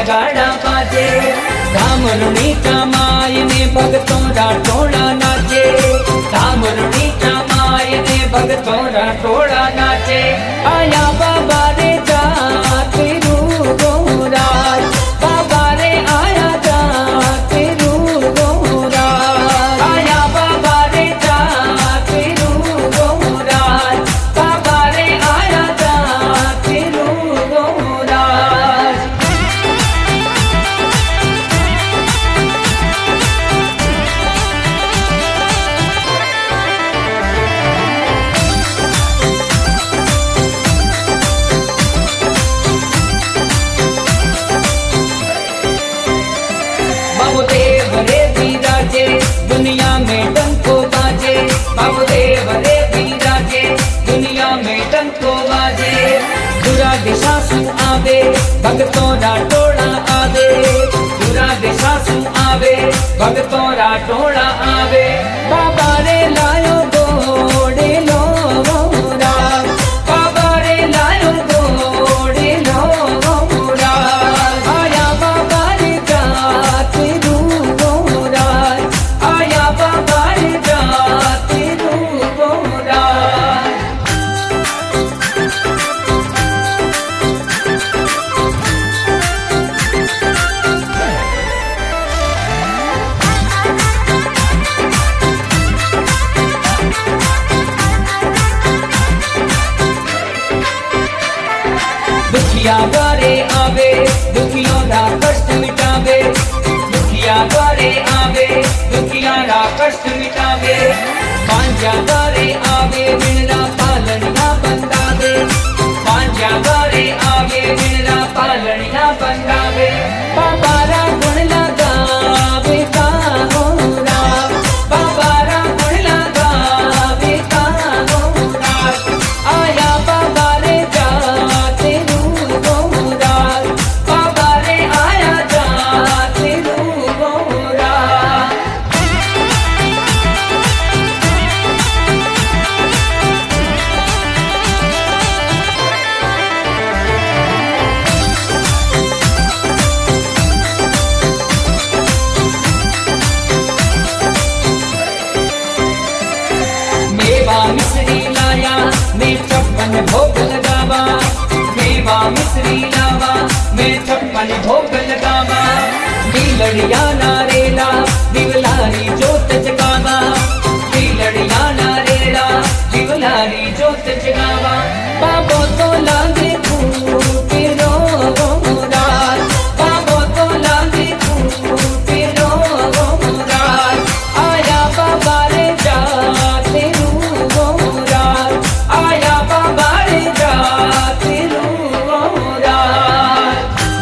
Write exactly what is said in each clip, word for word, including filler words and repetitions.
नगाड़ा बाजे, धामरुणी माय ने भगतों रा टोला नाचे, धामरुणी माय ने भगतों रा टोला नाचे। आया बाबा रे जाते रू गोराज, बाबा रे आया जाते रू गोराज, आया बाबा रे जाते रू गोराज, बाबा रे आया जाते रू गोराज। बाबूदेव रे विराजे, दुनिया में डंको बाजे, बाबूदेव रे विराजे, दुनिया में डंको बाजे। दुरा दिशा सु आवे, भगतों रा टोला आवे, दुरा दिशा सु आवे, भगतों रा टोला आवे। बाबा रे लायो गोड़े लो राज, बाबा रे लायो गोड़े लो राज। आया बाबा रे जाते रू गोराज, आया बाबा रे जाते रू गोराज। दुखिया द्वारे आवे, दुखियों रा कष्ट मिटावे, दुखिया द्वारे आवे, दुखिया रा कष्ट मिटावे। पांजा द्वारे आवे, बिनरा पालनिया बंदावे, पांजा द्वारे आवे, बिनरा पालनिया बंदावे। बाबा रा गुण लगावे का होरा, बाबा रा गुण लगावे का होरा। आया बाबा रे जाते रू गोराज, बाबा रे आया जाते रू गोराज। मेवा मिश्री लाया, मैं छप्पन भोग लगावा, मेवा मिश्री लावा, मैं छप्पन भोग लगावा। दिलड़िया नारेला, दिवलारी जोत जगावा, दिलड़िया नारेला, दिवलारी जोत जगावा। बाबो तो लागे फूटे रो गोराज, बाबो तो लागे फूटे रो गोराज। आया बाबा रे जाते रू गोराज, आया बाबा रे जाते रू गोराज।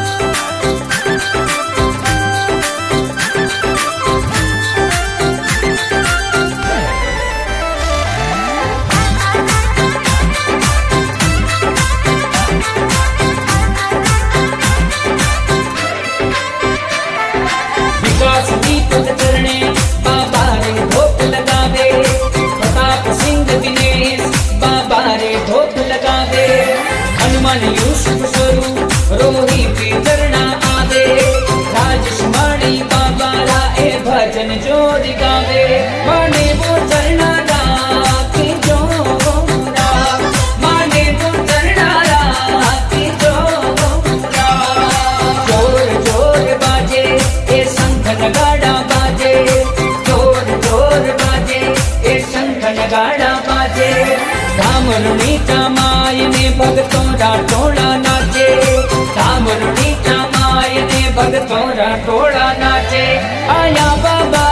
विकास की तुझ चरणे, बाबा रे धोख लगावे, प्रताप सिंह दिनेश, बाबा रे धोख लगावे। हनुमान यूसुफ स्वरूप, रोहित चरणा आवे, राजेश माणी बाबा रा ए भजन जोर गावे। माने वो चरणा राखी जो गोरा, माने वो चरणा राखी जो गोरा। जोर जोर बाजे, ए शंख नगाड़ा बाजे, जोर जोर बाजे, ए शंख नगाड़ा बाजे। धामरुणी माय ने भगतों रा टोला नाचे, धामरुणी माय ने भगतों रा टोला नाचे। आया बाबा